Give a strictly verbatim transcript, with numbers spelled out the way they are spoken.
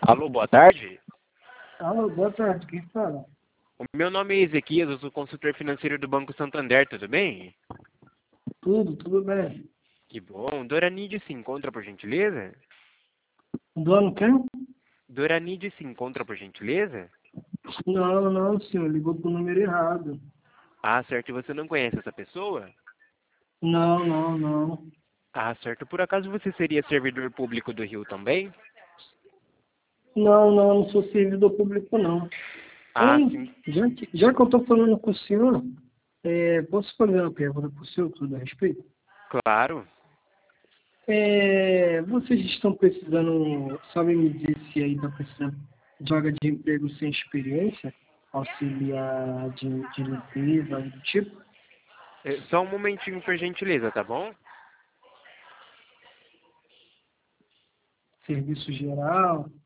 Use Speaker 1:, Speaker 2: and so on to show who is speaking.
Speaker 1: Alô, boa tarde.
Speaker 2: Alô, boa tarde, quem fala?
Speaker 1: O meu nome é Ezequias, eu sou consultor financeiro do Banco Santander, tudo bem?
Speaker 2: Tudo, tudo bem.
Speaker 1: Que bom. Doranide se encontra por gentileza?
Speaker 2: Dono quem?
Speaker 1: Doranide se encontra por gentileza?
Speaker 2: Não, não, senhor, ligou pro número errado.
Speaker 1: Ah, certo, você não conhece essa pessoa?
Speaker 2: Não, não, não.
Speaker 1: Ah, certo, por acaso você seria servidor público do Rio também?
Speaker 2: Não, não, não sou servidor público, não.
Speaker 1: Ah,
Speaker 2: Hein,
Speaker 1: sim,
Speaker 2: já que, já que eu tô falando com o senhor, é, posso fazer uma pergunta pro senhor, tudo a respeito?
Speaker 1: claro.
Speaker 2: É, vocês estão precisando, sabe me dizer se aí está precisando de vaga de emprego sem experiência? Auxiliar de, de limpeza, algo do tipo?
Speaker 1: Eh, Só um momentinho, por gentileza, tá bom?
Speaker 2: Serviço geral?